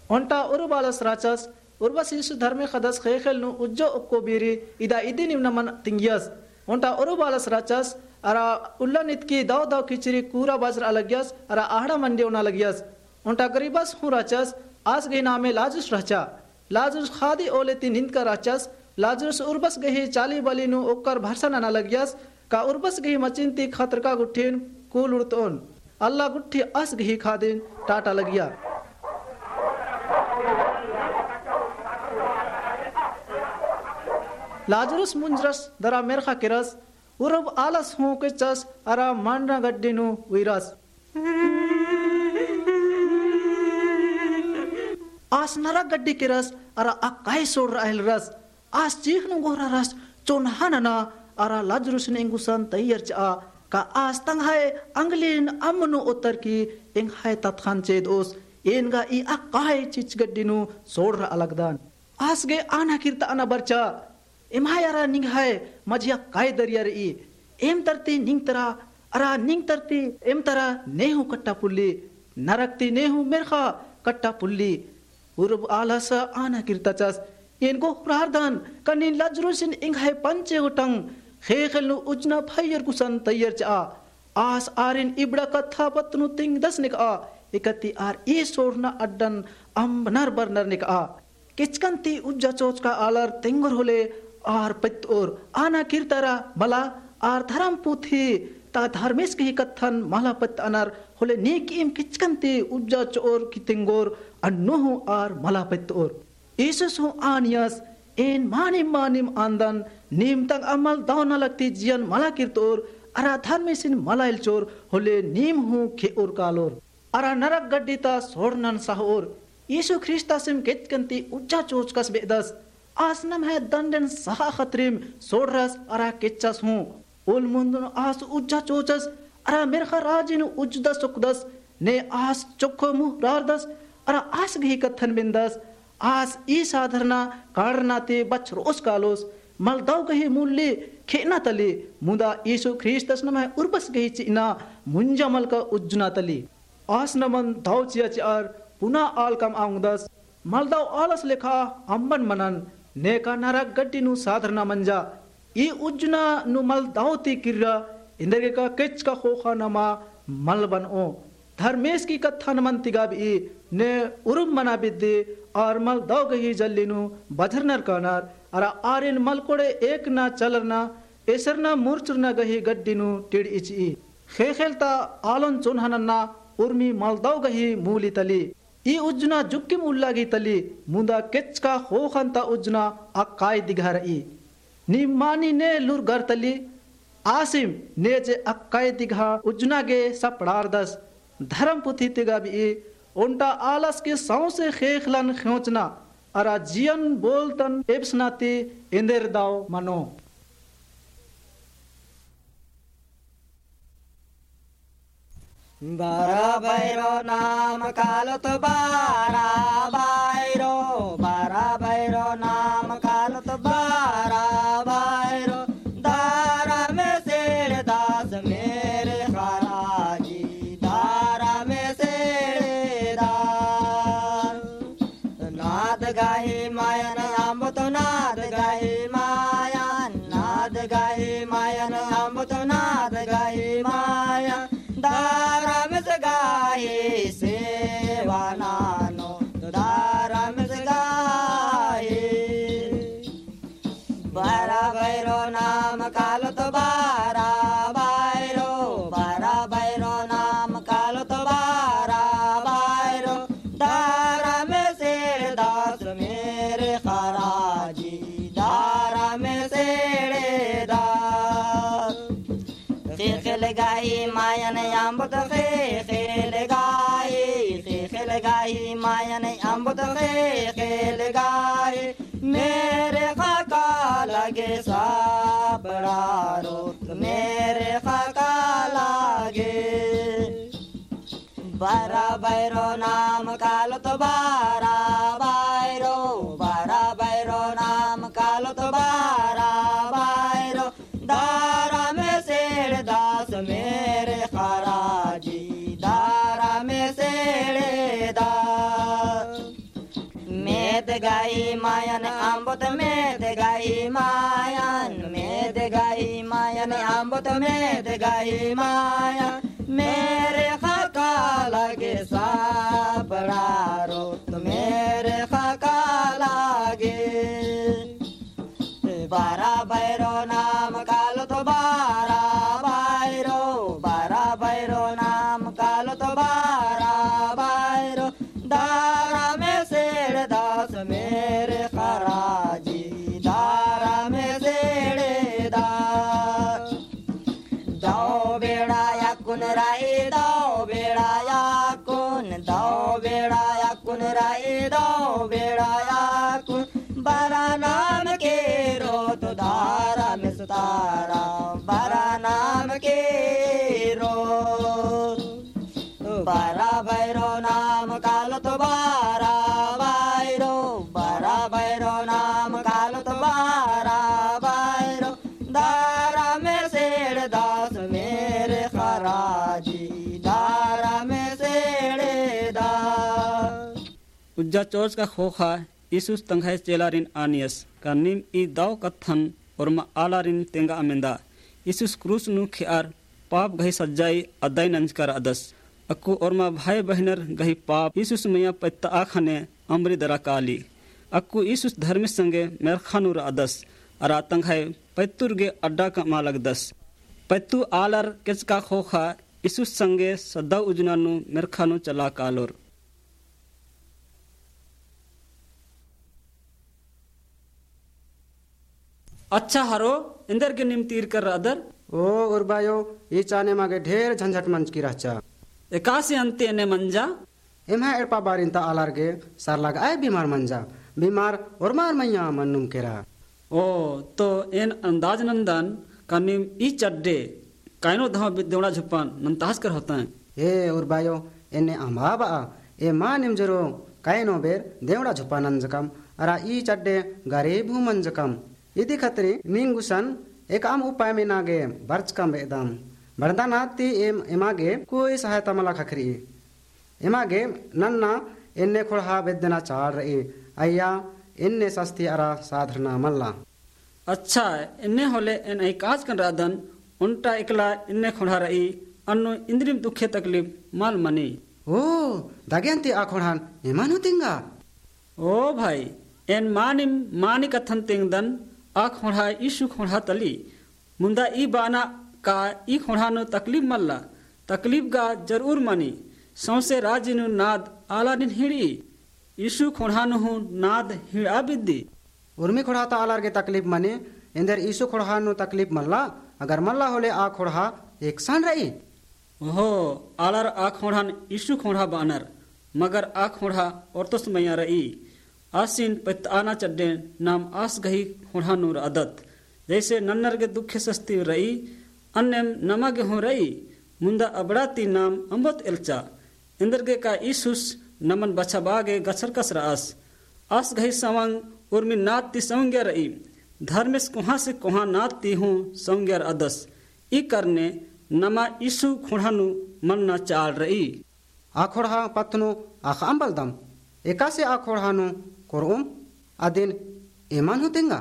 onta urubalas rachas urbas isu dharme khadas khaykhel nu ujjo okkobiri ida idin imnaman tingyas onta urubalas rachas ara ullanit ki daw daw kichiri kura bazra alagyas ara ahda mandi ona lagyas onta garibas hu rachas as ge name lazus racha lazus khadi oleti nind ka rachas lazus urbas gehi chali balinu okkar bharsana na lagyas ka urbas gehi machinti khatar ka guthin kul urton Allah gutti as gehi khadin tata lagya Lazarus munjras dara merkha kiras urab alas hu kechas ara manna gaddinu viras as nara gaddi kiras ara akai sor rahilras as chikhnu goraras chonhanana ara Lazarus ne ingusan tayyar cha ka as tanghai anglin amnu utar ki enghai tatkhan chedos enga I akai chich gaddinu sor alagdan asge ana kirta ana barcha emhayara ninghai majya kai dariyari em tarti ningtara ara ningtarti em tara nehu katta pulli narakti nehu merkha katta pulli urub alasa ana kirtachas engo prardan kanin Lazarus inghai panche utang khekhelnu ujna phayar kusan tayyar cha as arin ibda katha patnu ting dasnik a ekati ar e sorna addan am nar barnar nik a kichkanti ujja choch ka alar tengor hole और पत और आना कीर्तरा मला और धर्म पुथी ता धर्मेश की कथन मला पत अनर होले नेकीम किचकंते उज्जा चोर कितिंगोर अन्नोह और मला पत और ईसुस हो आनियस इन मानिम आंदन नीम तंग अमल दावना लगती जियन मला कीर्तोर अरा धर्मेशिन मलाइल चोर होले नीम हो खे और कालोर अरा नरक गड्डीता सोड़नन साहोर ईसु ख्रिस्तासिम किचकंती उज्जा चोच कस बेदस आसनम है दंडन सहा खतरिम सोडरस अरा किच्चस हूँ उल मुंदन आस उज्जा चोचस अरा मिर्खा राजिन उज्दा सुकदस ने आस चुक्को मुह रारदस अरा आस गही कथन बिंदस आस ई साधरना कारनाते बच रोस कालोस मलदाव गही मूल्य खेना तली मुदा ईसु ख्रीस्तस नम है उर्बस गही चिना मुंजा मल का उज्जना तली आस नमन दाव चिया चार पुना आल कम आउंदस मलदाव आलस लेखा अम्बन मनन नेका नरक गड्डीनु साधरना मंजा ई उज्जना नु मल दावती किर्रा इंदरगे का किच का खोखा नमा मल बन ओ धर्मेश की कथा नमन तिगाबी ने उरुम मना बिद्दे और मल दाव गही जल्लीनु बधरनर कानार अरा आरिन मल कोड़े एक ना चलरना एसरना मूर्चरना गही गड्डीनु टिड़ इची खेखेलता आलन चुनहनना उर्मी मल दाव गही मूली तली ई उज्जना जुक्किम उल्लागी तली मुंदा केचका होखंता उज्जना अक्काई दिघारई निमानी ने लुर घर तली आसिम ने जे अक्काई दिघा उज्जना गे सपड़ारदस धर्म पुथी तिगा भी उन्टा आलस के सौ से खेखलन खोचना अरा जियन बोलतन एब्सनाती इंदेर दाव मनो बारा भैरो नाम कालो तो बारा भैरो नाम कालो तो बारा भैरो दारा में सेड़ दास मेरे खराजी दारा में सेड़े दार नाद गाही मायन अम्ब तो नाद गाही मायन नाद गाही मायन अम्ब तो नाद गाही मायन दारा में गाही सेवा नानो दारा में गाही बारा भैरो नाम कालो तो बारा भैरो नाम कालो तो बारा भैरो दारा में सेड़ दास मेरे खराजी दारा में सेड़े दास खेल गाई मायन अम्बुत खेल गाई मायन अम्बुत खेल गाई मेरे खाका लगे साबड़ारो मेरे खाका लगे बारा भैरो नाम कालो तो बारा भैरो नाम कालो तो बारा भैरो दारा में सेड़ दास मेरे खराजी दारा में सेड़े दास गाई मायन आंबोत में दे गाई मायन में दे गाई मायन आंबोत में दे गाई मायन मेरे खाका लगे सापड़ारो तो मेरे खाका लगे बारा भैरो नाम कालो तो बारा भैरो नाम कालो तो बारा भैरो दारा में सेड़ दास मेरे खराजी दारा में सेड़े दास जाओ बेड़ा या कुन राई दाओ बेड़ा या कुन राई दाओ बेड़ा या कुन बारा नाम के रो तो दारा में सुतारा बारा नाम के रो बारा भैरो नाम कालो तो बारा भैरो नाम कालो तो बारा भैरो दारा में सेड़ दास मेरे खराजी दारा में सेड़े दास उज्जा चोच का खोखा Isus tanghay celarin anias kanim I daw kathan orma alarin tenga amenda Isus krus nu khiar पाप गही सज्जाई अदाई नंजकर अदस अक्कू औरमा भाई बहनर गही पाप ईसुस मैया पत्ता आखने अमरी दरा काली अक्कू ईसुस धर्म संगे मेरखानुर अदस अरा तंघाई पैतुर गे अड्डा का मालक दस पैतु आलर केचका खोखा ईसुस संगे सदा उजनानु मेरखानु चला कालोर अच्छा हरो इंदर के निम तीर कर अदर ओ उर्बायो ये चाने मागे ढेर झंझट मंच की रहचा एकासी अंते ने मंजा एमा एरपा बारिंता आलार गे सार लग आए बीमार मंजा बीमार और मार मैया मन्नुम केरा ओ तो एन अंदाज नंदन कनिम ई चड्डे काइनो धमा देवड़ा झुपान नंतास कर होता है ए उर्बायो एने अमाबा ए मा निम जरो काइनो बेर देवड़ा झुपानन जकम अरा ई चड्डे गरीब हूं मंजकम इदी खतरी मिंगुसन एक आम उपाय में नागे बर्च कम बेदम बरदा नाती एमागे कोई सहायता मला खखरी एमागे नन्ना इन्ने खुड़ा बेदना चार रही अय्या इन्ने सस्ती अरा साधरना मल्ला अच्छा इन्ने होले इन आई काज कर रादन उनटा इकला इन्ने खुड़ा रही अन्नु इंद्रिम दुखे तकलीफ माल मनी ओ दागेंती आ खुड़ान एमानु तिंगा ओ भाई एन मानी कथन तिंगदन आ खोड़ा ईशु खोड़ा तली मुंदा ई बाना का ई खोड़ा नो तकलीफ मल्ला तकलीफ गा जरूर मनी सौसे राजी नु नाद आला दिन हिड़ी ईशु खोड़ा नु नाद हिड़ा बिद्दी उर्मी खोड़ा ता आलार के तकलीफ मने इंदर ईशु खोड़ा नु तकलीफ मल्ला अगर मल्ला होले आ खोड़ा एक सान रही ओहो आलार आ खोड़ा ईशु खोड़ा बानर मगर आ खोड़ा औरतस मैया रही आसीन पत आना चड्डे नाम आस गही खोड़ा नूर आदत जैसे नन्नर के दुखे सस्ती रही अन्यम नमा के हो रही मुंदा अबड़ाती नाम अम्बत एलचा इंदर के का ईसुस नमन बछा बागे गछर कस रास आस गही सवंग उर्मी नात ती सौंग्या रही धर्मेश कुहा से कुहा नात ती हूँ सौंग्यर अदस ई करने नमा ईसु खोड़ानु मन्ना चाल रही आ खोड़ा पत्नु आख अंबल दम एका से आ खोड़ानु कोरम अदिन एमान होतेंगा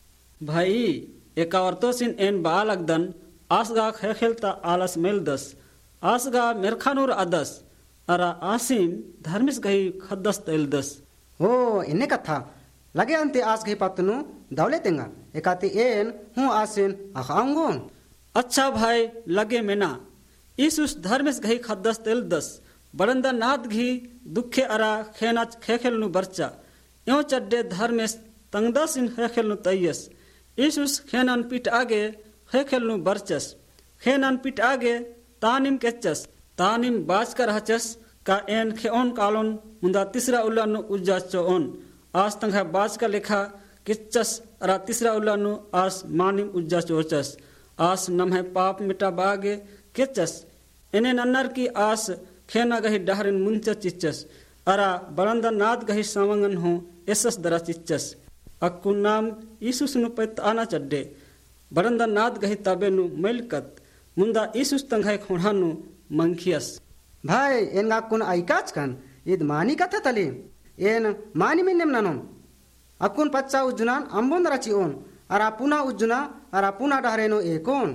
भाई एका औरतों एन बालकदन आसगा खेलता आलस मेलदस आसगा मेरखानुर अदस अरा आसिम धर्मिस गही खद्दस तेलदस ओ इन्ने कथा लगे अंते आस गही पत्नु दौले तेंगा एकाती एन हूँ आसिन आखाऊंगोन अच्छा भाई लगे मेना ईसुस धर्मिस गही खद्दस तेलदस बरंदा नाद घी दुखे अरा खेना खेलनु बर्चा यो चड्डे धर्मेश तंगदासिन खेलनु तैयस ईसुस खेनान पीठ आगे खेलनु बर्चस खेनान पीठ आगे तानिम केचस तानिम बाज कर हचस का एन खेओन कालोन मुंदा तीसरा उल्लानु उज्जाचो ओन आज तंगा बाज का लेखा किचस अरा तीसरा उल्लानु आज मानिम उज्जाचोचस आज नमहे पाप मिटा बागे केचस इने नन्नर की आस खेना गही डहरिन मुंच चिच्चस अरा बरंदा नाद गही सावंगन हो एसस दरा चिच्चस अक्कु नाम ईसुस नु पैत आना चड्डे बरंदा नाद गही तबेनु मेलकत मुंदा ईसुस तंगाई खोड़ानु मंखियस भाई एन गाकुन आइकाच कन इद मानी कथा तली एन मानी में नेम नानो akun pacha ujunan ambon racion ara puna ujuna ara puna dahreno ekon.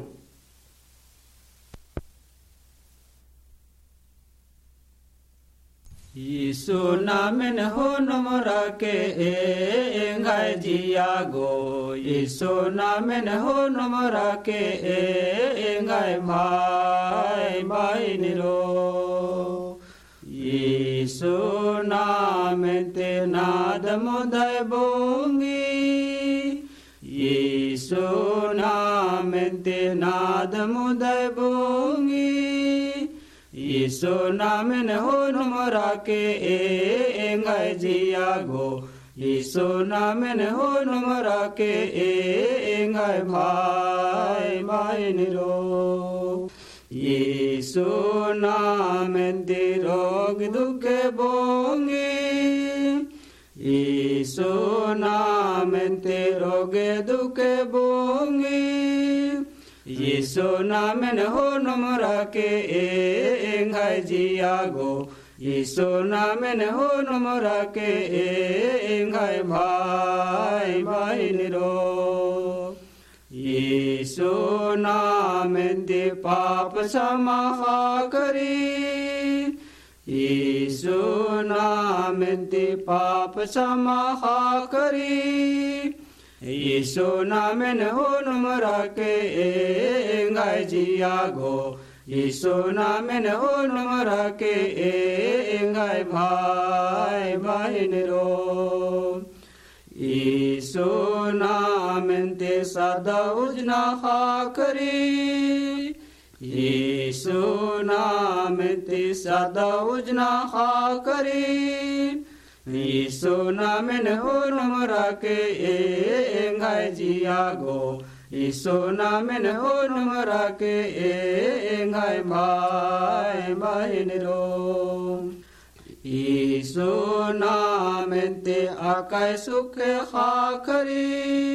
Yesu namen honomora ke engai jiago. Yesu namen honomora ke engai mai niro. Yesu namen te nadamodai bongi. Yesu namen te nadamodai bongi. Yesu namen honomora ke engai jiago. Yesu namen honomora ke engai mai niro. Yesu namen te rog duke bongi. Yesu namen te rog duke bongi. Yesu namen honomora ke engai jiago. Yesu namen honomora ke engai mai niro. Yesu namen te pap samaha kari. Yesu namen te pap samaha kari. Yesu namen honomora ke engai jiago. Yesu namen honomora ke engai mai niro. Yesu namen te sada ujna kari. Yesu namen te sada ujna kari. Yesu namen honomora ke engai jiago. Yesu namen honomora ke engai mai niro. Yesu namen te akai sukhe kari.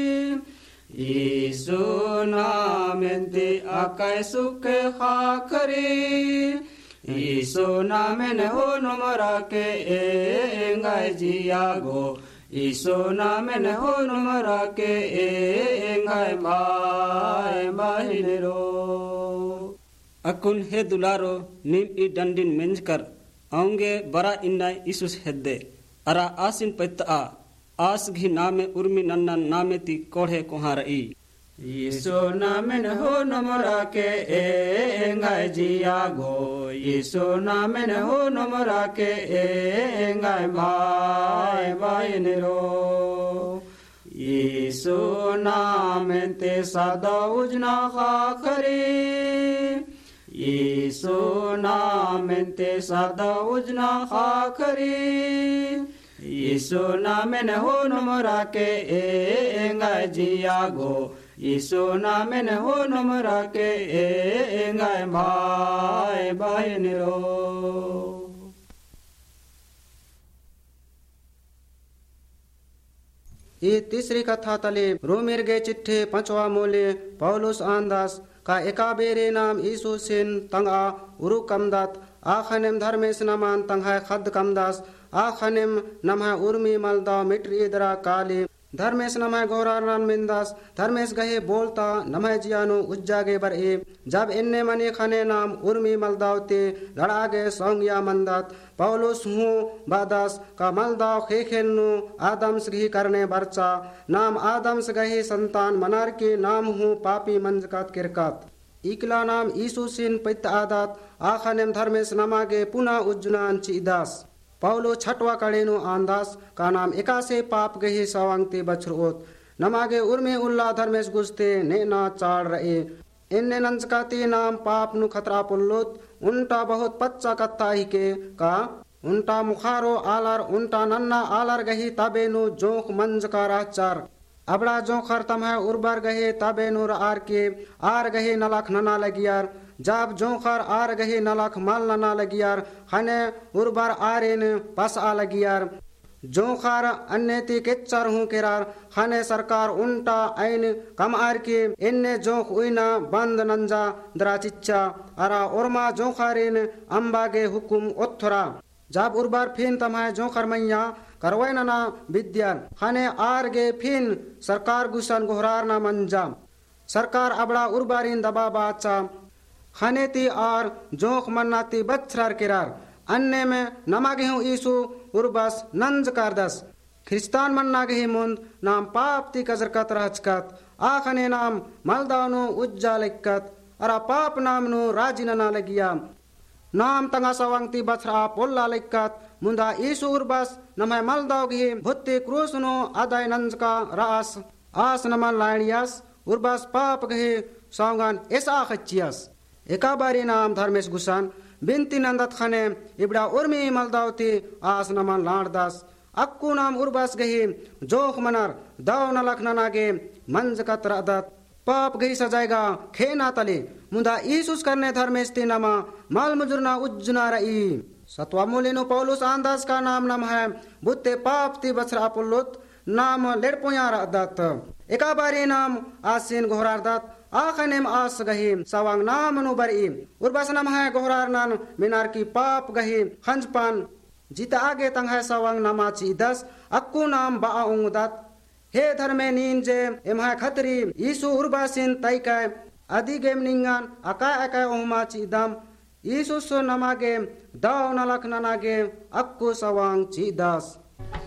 Yesu namen te akai sukhe kari. Yesu namen honomora ke engai jiago. Yesu namen honomora ke engai mai niro. Akun he dularo nim I dandin menjkar aunge bara innai Isus hedde ara asin petta as ghi name urmi nannan nameti kodhe koharai. Yesu namen honomora ke engai jiago. Yesu namen honomora ke engai mai niro. Yesu namen te sada ujna kari. Yesu namen te sada ujna kari. Yesu namen honomora ke engai jiago. Yesu namen honomora ke engai mai niro. ये तीसरी कथा तले रोमेर गए चिट्ठे 5वां मोले पौलुस आंदास का एकाबेरे नाम यीशु सिन तंगा उरु कमदात आखनेम धर्मेश नमान तंगाय खद कमदास आखनेम नमः उर्मी मलदा मिट्री इदरा काली धर्मेश नमः गौरारन मिंदास धर्मेश गहे बोलता नमः जियानो उज्जागे बरए जब इन्ने मने खने नाम उर्मी मलदावते लड़ागे सौंगिया मंदात पौलुस हूँ बादास का मलदाव खेखेलनु आदम्स घी करने बरचा नाम आदम्स गहे संतान मनार के नाम हूँ पापी मंजकात किरकात इकला नाम यीशु सिन पित आदात आखनेम धर्मेश नमागे पुनः उज्जुनान चिदास पौलो छठवा कड़ेनु आंदास का नाम एकासे पाप गही सवांगते बछरोत नमागे उर्मे उल्ला धर्मेश गुस्ते नेना चाड़ रहे इन्ने नंजकाती नाम पाप नु खतरा पुल्लोत उनटा बहुत पच्चा कत्ता ही के का उनटा मुखारो आलर उनटा नन्ना आलर गही तबेनु जोख मंजकारा चार अबड़ा जोखर तमह उर्बर गहे तबेनुर आर के आर गहे नलख नना लगियार जब जोखर आर गहे नलख मल नना लगियार खने उर्बर आरेन पस आ लगियार जोखर अन्यति किच्चर हूँ किरार खने सरकार उन्टा ऐन कम आर के इन्ने जोख उइना बंद नंजा दरा चिच्चा अरा उर्मा जोखरेन अम्बागे हुकुम उत्थरा जब उर्बार फिन तमाय जो खरमैया करवाय ना विद्यान खाने आर गे फिन सरकार गुसन गोहरार ना मंजाम सरकार अबड़ा उर्बारिन दबा बाचा खाने ती आर जोख मन्नाती बच्छरार किरार अन्य में नमागे हूँ ईसु उर्बस नंज कारदस ख्रिस्तान मन्ना गे मुंद नाम पाप ती कजरकत रहचकत आखने नाम मलदावनु उज्जा लिक्कत अरा पाप नामनु राजिना लगिया नाम तंगा सवांगती बछरा पोल्ला लिक्कत मुंदा ईसु उर्बस नमय मलदाव गे भुत्ती क्रूसनु आदाय नंज का रास आस नमन लायनियास उर्बस पाप गे सौंगन ऐसा खच्चियास एका बारी नाम धर्मेश गुसान बिनती नंदत खने इबड़ा उर्मी मलदावती आस नमन लाड़दास अक्कू नाम उर्बस गही जोख मनर दाव नलख ननागे मंज कत रदत पाप गही सजाएगा खेना तले मुंदा ईसुस करने धर्मेश ती नमा माल मजुरना उज्जना रई सत्वा मूलिनो पौलुस आंदास का नाम है बुत्ते पाप ती बछरा पुल्लुत नाम लेड़पोया रदत एका बारी नाम आसीन घोरारदत आखनेम आस गही सवांग नाम नुबरी उर्बस नाम है गोहरार नान मिनार की पाप गही खंजपान जीता आगे तंग है सवांग नामाची दस अक्कू नाम बा उंगदत हे धर्मे नीन जे एम है खतरी ईसु उर्बासिन तैकै आदि गेम निंगान अकाय अकाय ओमाची दम ईसु सो नमागे दाव नलख ननागे अक्कू सवांग ची दस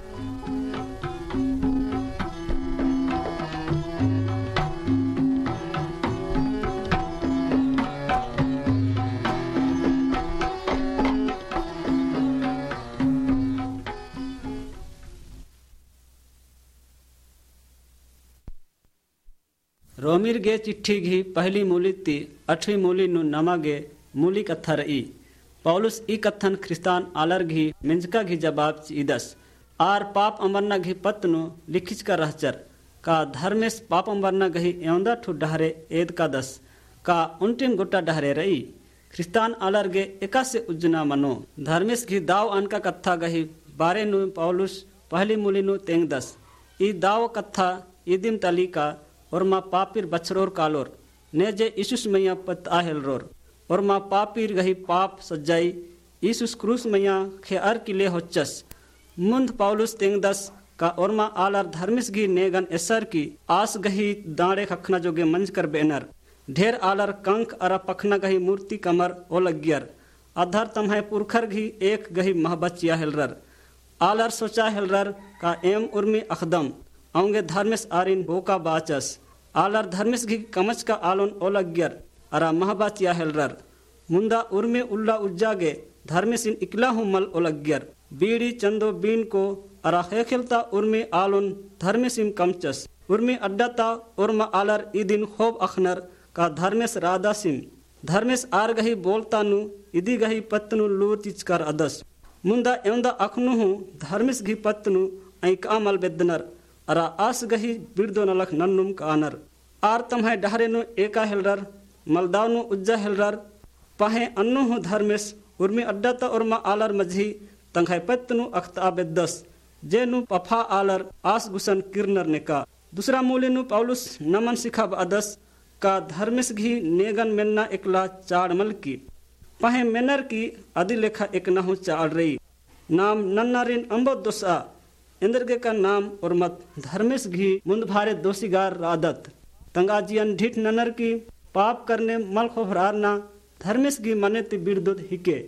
रोमिर गे चिट्ठी घी पहली मूली ती 8वीं मूली नु नमागे मूली कथा रई पौलुस ई कथन ख्रिस्तान आलर घी मिंजका घी जवाब चीदस आर पाप अमरना घी पत्नु लिखिच का रहचर का धर्मेश पाप अमरना घी एवंदा ठु डहरे एद का दस का उन्टिम गोटा डहरे रई ख्रिस्तान आलर गे एका से उज्जना मनो धर्मेश घी दाव अनका कथा गही बारे नु पौलुस पहली मूली नु तेंग दस ई दाव कथा ईदिम तली का और माँ पापीर बछरोर कालोर ने जे ईसुस मैया पत आहेल रोर और माँ पापीर गही पाप सज्जाई ईसुस क्रूस मैया खे अर किले होचस मुंद पौलुस तेंग दस का और माँ आलर धर्मिस घी नेगन एसर की आस गही दाड़े खखना जोगे मंज कर बेनर ढेर आलर कंक अरा पखना गही मूर्ति कमर ओ लगियर अधर तमहे पुरखर घी एक गही महबचिया हेलरर आलर सोचा हेलरर का एम उर्मी अखदम आऊंगे धर्मेश आरिन बोका बाचस आलर धर्मेश घी कमच का आलोन ओलग्यर अरा महबाचिया हेलरर मुंदा उर्मे उल्ला उज्जागे धर्मेशिन इकला हूँ मल ओलग्यर बीड़ी चंदो बीन को अरा हेखेलता उर्मे आलोन धर्मेशिम कमचस उर्मी अड्डाता उर्मा आलर इदिन खोब अखनर का धर्मेश रादासिम धर्मेश आर गही बोलता नु इदी गही पत्नु लूर चिचकर अदस मुंदा एवंदा अखनु हूँ धर्मेश घी पत्नु ऐ कामल बेदनर अरा आस गही बिरदो नलख नन्नुम कानर आर तमहे डहरे नु एका हेलरर मलदावनु उज्जा हेलरर पहे अन्नु हु धर्मेश उर्मी अड्डाता उर्मा आलर मझी तंघाय पत्नु अख्ता बेदस जेनु पफा आलर आस गुसन किरनर नेका दूसरा मूले नु पौलुस नमन सिखा अदस का धर्मेश घी नेगन मेन्ना एकला चाड़मल की पहे मेनर की आदि लेखा एक नहु चाड़ रही नाम नन्नारिन अंबो दोसा इंद्रगे का नाम और मत धर्मेश घी मुंद भारे दोषीगार रादत तंगाजियन ढीठ ननर की पाप करने मल खोभरारना धर्मेश घी मने ति बिरदुद हिके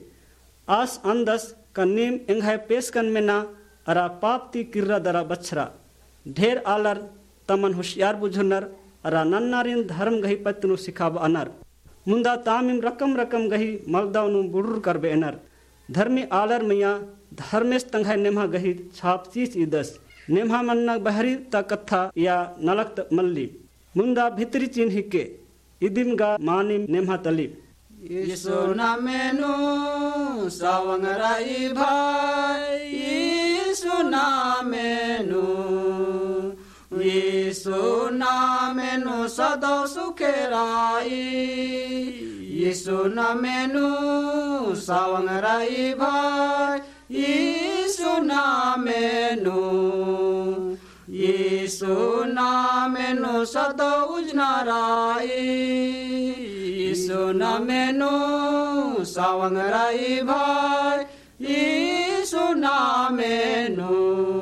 आस अंदस का नीम एंघाय पेश कन में ना अरा पाप ती किर्रा दरा बछरा ढेर आलर तमन होशियार बुझुनर अरा नन्नारिन धर्म गही पत्नु सिखाब अनर मुंदा तामिम रकम रकम गही मलदावनु बुडुर कर बेनर धर्मी आलर मैया धर्मेश तंघाय नेम्हा गही छाप चीच इदस नेम्हा मन्ना बहरी ता कथा या नलक मल्ली मुंदा भितरी चिन्ह हिके इदिम गा मानिम नेम्हा तली यीशु नामेनु सावंगराई भाई यीशु नामेनु सदा सुखेराई यीशु नामेनु सावंगराई भाई यीशु नामेनु सदा उजनाराई यीशु नामेनु सावंगराई भाई नामेनु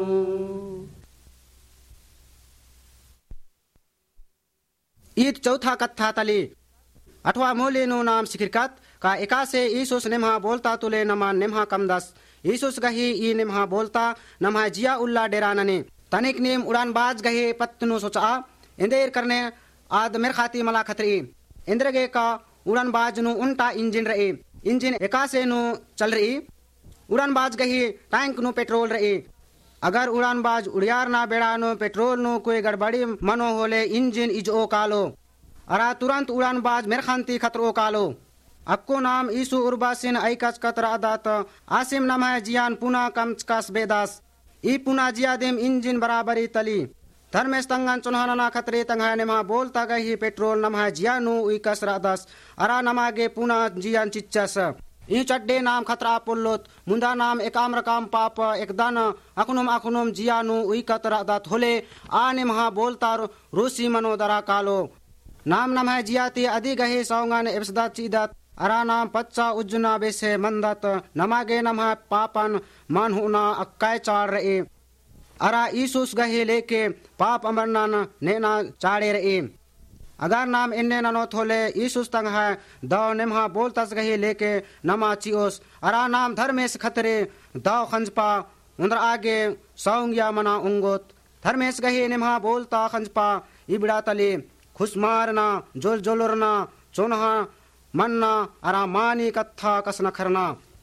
ईद चौथा कथा तली अठवा मोलेनु नाम सिखिरकत का एकासे ईसुस निम्हा बोलता तुले नमा निम्हा कमदस ईसुस गही ई निम्हा बोलता नम्हा जिया उल्ला डेरानने तनिक निम उड़ान बाज गहे पत्तनु सोचा इंदेर करने आद मेर खाती मला खतरी इंद्रगे का उड़ान बाज नु उल्टा इंजन रही इंजन एकासे नु चल रही उड़ान बाज गही टैंक नु पेट्रोल रही अगर उड़ान बाज उड़ियार ना बेड़ा नु पेट्रोल नु कोई गड़बड़ी मनो होले इंजन इजो कालो अरा तुरंत उड़ान बाज मेर खांती खतरो कालो अक्को नाम ईसु उर्बासिन ऐकच कतरा दात आसिम नाम है जियान पुना कमचकास बेदास ई पुना जियादिम इंजन बराबरी तली धर्मेश तंगन चुनहाना खतरे तंगा नेमा बोलता गही पेट्रोल नम है जियानु ई कसरा दस अरा नमागे पुना जियान चिच्चस ई चड्डे नाम खतरा पुल्लोत मुंदा नाम एकाम रकाम पाप एकदान अकुनुम जियानु ई कतरा दात होले आने महा बोलता रूसी मनोदरा कालो नाम नम है जियाती अधि गहे सौंगन एब्सदा चीदत अरा नाम पच्चा उज्जना बेसे मंदत नमागे नम है पापन मन हुना अक्काय चाड़ रहे अरा ईसुस गहे लेके पाप अमरनान नेना चाड़े रहे अगर नाम इन्ने ननो थोले ईसुस तंग है दाव निम्हा बोलतस गहे लेके नमा चियोस अरा नाम धर्मेश खतरे दाव खंजपा उंदर आगे सौंगिया मना उंगोत धर्मेश गहे निम्हा बोलता खंजपा इबड़ा तले खुशमारना जोल जोलरना चोनहा मन्ना अरा मानी कत्था कसना खरना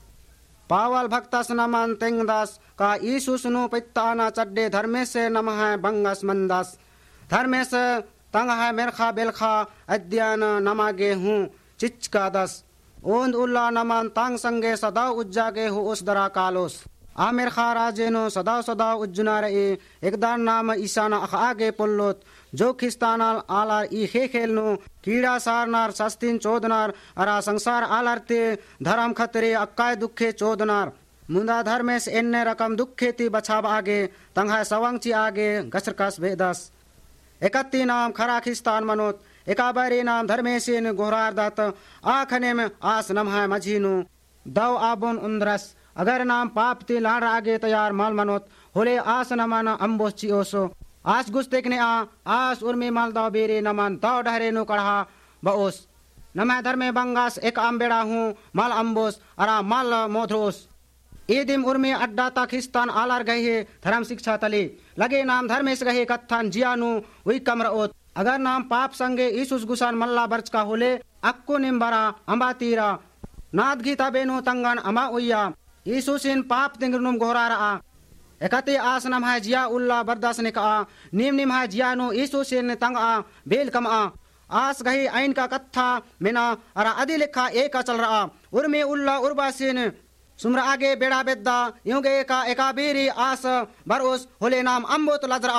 पावल भक्तस नमन तेंगदास का ईसुस नु पित्ताना चड्डे धर्मेश से नम है बंगस मंदास धर्मेश तंग है मेरखा बेलखा अध्ययन नमागे हूँ चिचका दस ओंद उल्ला नमन तंग संगे सदा उज्जागे हूँ उस दरा कालोस आ मेरखा राजेनो सदा उज्जुना रहे एकदान नाम ईसाना आगे पुल्लोत जो खिस्तानाल आलार ई खेलनो कीड़ा सारनार सस्तिन चोदनार अरा संसार आलारते धर्म खतरे अक्काय दुखे चोदनार मुंदा धर्मेश एन्ने रकम दुखे ती बछाब आगे तंगा सवंगची आगे गसरकस भेदस एकत्ती नाम खरा खिस्तान मनोत एकाबारी नाम धर्मेशिन गोहरार दात आखने में आस नमहा मझीनु दव आबुन उंद्रस अगर नाम पाप ती लाड़ आगे तैयार माल मनोत होले आस नमान अम्बोस चियोसो आस गुस्तेकने आस उर्मी माल दाव बेरे नमान दाव डहरे नु कढ़ा बओस नमै धर्मे बंगास एक आम्बेड़ा हूँ माल अम्बोस अरा माल मोधरोस ईदिम उर्मी अड्डा ता खिस्तान आलार गहे धर्म शिक्षा तले लगे नाम धर्मेश गहे कत्थान जियानु वही कमरओत अगर नाम पाप संगे ईसुस गुसान मल्ला बर्च का होले अक्को निम्बरा अम्बा तीरा नाद गीता बेनो तंगन अमा उया ईसुसिन पाप तिंगनुम गोहरा रहा एकते आस नम है जिया उल्ला बर्दास ने कहा निम है जियानो ईसुसिन तंग बेल कम आस गही आइन का कत्था मिना अरा अदि लिखा एक चल रहा उर्मे उल्ला उर्बासिन सुमरा आगे बेड़ा बेद्दा यूंगे का एकाबीरी आस बरोस होले नाम अम्बोत लजरा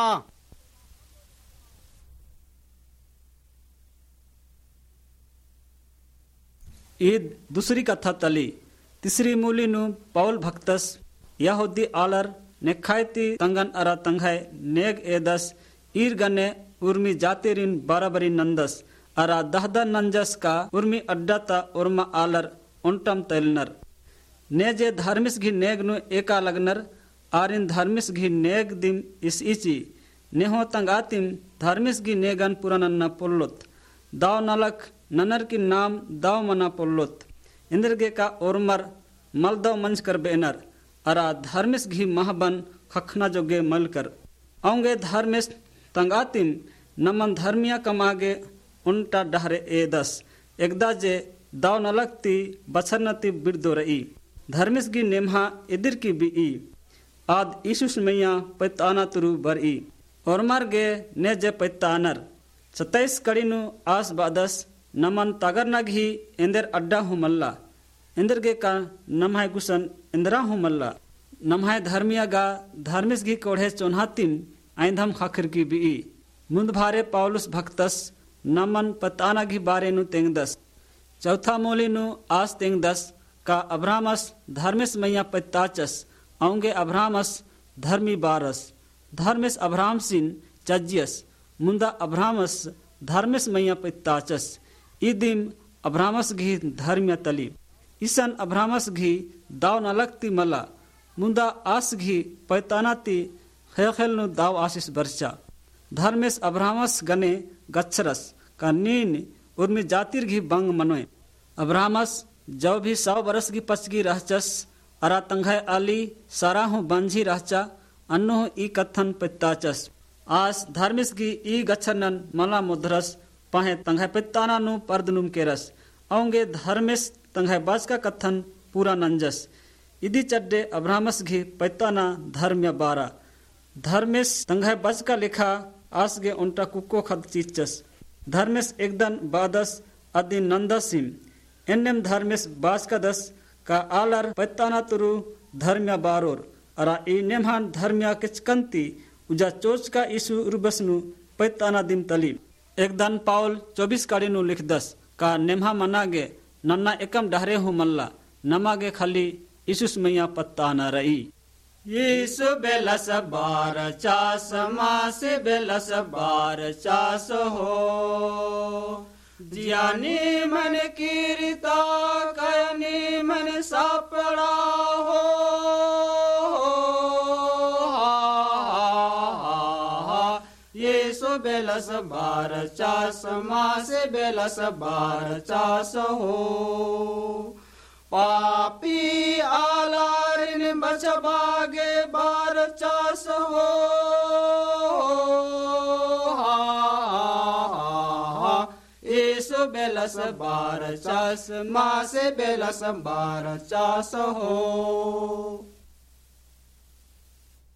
ईद दूसरी कथा तली तीसरी मूली नु पाउल भक्तस यहूदी आलर नेखायती तंगन अरा तंगाय नेग एदस ईर गने उर्मी जातेरिन बराबरी नंदस अरा दहदा नंजस का उर्मी अड्डाता उर्मा आलर उंटम तैलनर ने जे धर्मिस घी नेग नु एका लगनर आरिन धर्मिस घी नेग दिम इस इची नेहो तंगातिम धर्मिस घी नेगन पुरानन्न पुल्लोत दाव नलक ननर की नाम दाव मना पुल्लोत इंद्रगे का ओरमर मलदव मंच कर बेनर अरा धर्मिस घी महबन खखना जोगे मल कर आऊंगे धर्मिस तंगातिम नमन धर्मिया कमागे उल्टा डहरे एदस एकदा जे दाव नलकती बछरनती बिरदो रई धर्मिस गी नेमहा इदिर की बी आद ईशुस मैया पैताना तुरु बरई ओरमर गे ने जे पैतानर 27 कड़ीनु आस बादस नमन तागर नघी इंदर अड्डा हूँ मल्ला इंदर गे का नमहाय गुसन इंदरा हूँ मल्ला नमहाय धर्मिया गा धर्मिस घी कोढ़े चोन्हातिम आइंधम खाखिर की बी मुंद भारे पाउलुस भक्तस नमन पताना घी बारे नु तेंगदस चौथा मोली नु आस तेंगदस का अब्रामस धर्मिस मैया पैताचस आऊंगे अब्रामस धर्मी बारस धर्मिस अब्राम सिन चज्यस मुंदा अब्रामस धर्मिस मैया पैताचस इदिम अब्रामस घी धर्म्य तली ईसन अब्रामस घी दाव नलकती मला मुंदा आस घी पैताना ती खेखेल नु दाव आशीष बरचा धर्मेश अब्राहमस गने गच्छरस का नीन उर्मी जातिर घी बंग मनोय अब्राहमस जब भी 100 बरस की पचगी रहचस अरा तंघय आली साराहु बंझी रहचा अन्नो ई कथन पिताचस आस धर्मिस की ई गच्छनन मला मुद्रस पाहे तंघय पिताना नु पर्दनुम केरस औंगे धर्मेश तंघय बाज का कथन पूरा नंजस इदी चड्डे अब्राहमस घी पैताना धर्म्य बारा धर्मेश तंघय बाज का लिखा आसगे उन्टा कुको खद चीचस धर्मेश एकदन बादस अदि नंदसिम एन्नेम धर्मेश बाज का दस का आलर पैताना तुरु धर्म्य बारोर अरा ई नेमहान धर्म्य किचकंती उजा चोच का ईसु रुबसनु पैताना दिम तली एकदन पाउल 24 काड़ीनु लिख दस का नेमहा मनागे नन्ना एकम डहरे हूँ मल्ला नमागे खाली ईसुस मैया पत्ता न रही यीशु बेलस बार चास मासे बेलस बार चास हो जियानी मन कीर्ता कयनी मन सापड़ा हो यीशु बेलस बार चास मासे बेलस बार चास हो पापी आलारिन बचबागे बार चास हो यीशु बेलस बार चास मासे बेलस बार चास हो